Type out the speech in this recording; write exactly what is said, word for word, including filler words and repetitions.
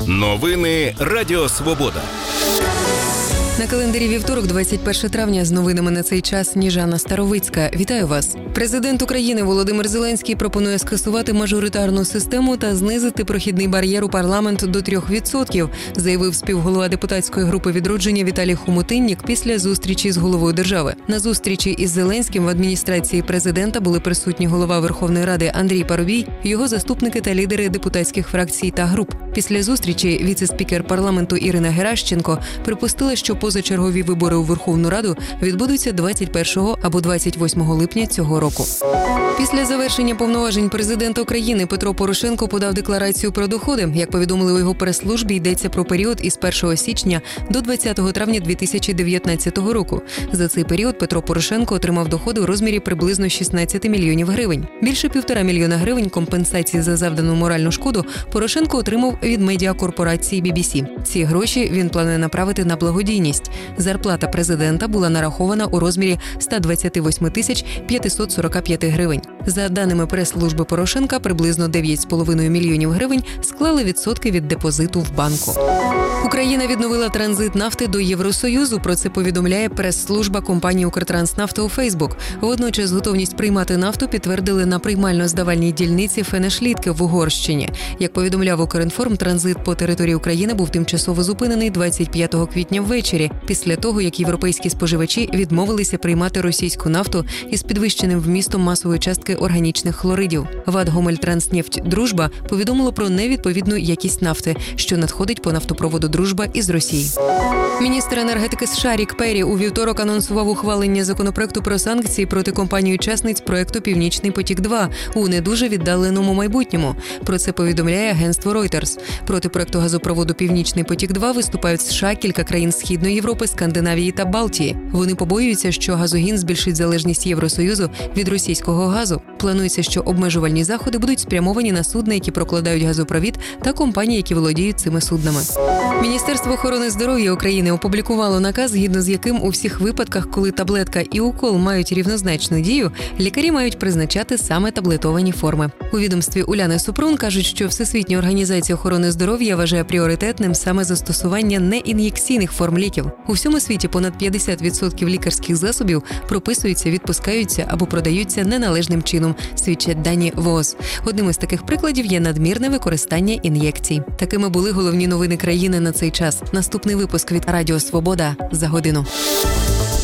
Новини Радіо Свобода. На календарі вівторок, двадцять перше травня, з новинами на цей час Сніжана Старовицька. Вітаю вас. Президент України Володимир Зеленський пропонує скасувати мажоритарну систему та знизити прохідний бар'єр у парламент до трьох відсотків, заявив співголова депутатської групи «Відродження» Віталій Хомутиннік після зустрічі з головою держави. На зустрічі із Зеленським в адміністрації президента були присутні голова Верховної Ради Андрій Парубій, його заступники та лідери депутатських фракцій та груп. Після зустрічі віце-спікер парламенту Ірина Геращенко припустила, що позачергові вибори у Верховну Раду відбудуться двадцять першого або двадцять восьмого липня цього року. Після завершення повноважень президента України Петро Порошенко подав декларацію про доходи. Як повідомили у його прес-службі, йдеться про період із першого січня до двадцятого травня дві тисячі дев'ятнадцятого року. За цей період Петро Порошенко отримав доходи у розмірі приблизно шістнадцять мільйонів гривень. Більше півтора мільйона гривень компенсації за завдану моральну шкоду Порошенко отримав від медіакорпорації бі бі сі. Ці гроші він планує направити на благодійність. Зарплата президента була нарахована у розмірі сто двадцять вісім тисяч п'ятсот сорок п'ять гривень. За даними прес-служби Порошенка, приблизно дев'ять з половиною мільйонів гривень склали відсотки від депозиту в банку. Україна відновила транзит нафти до Євросоюзу. Про це повідомляє прес-служба компанії «Укртранснафта» у Фейсбук. Водночас готовність приймати нафту підтвердили на приймально-здавальній дільниці Фенешлідки в Угорщині. Як повідомляв «Укрінформ», транзит по території України був тимчасово зупинений двадцять п'ятого квітня ввечері, після того, як європейські споживачі відмовилися приймати російську нафту із підвищеним вмістом масової частки органічних хлоридів. ВАД «Гомельтранснефть Дружба» повідомило про невідповідну якість нафти, що надходить по нафтопроводу «Дружба» із Росії. Міністр енергетики США Рік Перрі у вівторок анонсував ухвалення законопроекту про санкції проти компаній-учасниць проекту «Північний потік-два» у не дуже віддаленому майбутньому. Про це повідомляє агентство Reuters. Проти проекту газопроводу «Північний потік-два» виступають США, кілька країн Східної Європи, Скандинавії та Балтії. Вони побоюються, що газогін збільшить залежність Євросоюзу від російського газу. Планується, що обмежувальні заходи будуть спрямовані на судна, які прокладають газопровід, та компанії, які володіють цими суднами. Міністерство охорони здоров'я України опублікувало наказ, згідно з яким у всіх випадках, коли таблетка і укол мають рівнозначну дію, лікарі мають призначати саме таблетовані форми. У відомстві Уляни Супрун кажуть, що Всесвітня організація охорони здоров'я вважає пріоритетним саме застосування неін'єкційних форм ліків. У всьому світі понад п'ятдесят відсотків лікарських засобів прописуються, відпускаються або продаються неналежним чином, свідчать дані ВООЗ. Одним із таких прикладів є надмірне використання ін'єкцій. Такими були головні новини країни на цей час. Наступний випуск від Радіо Свобода за годину.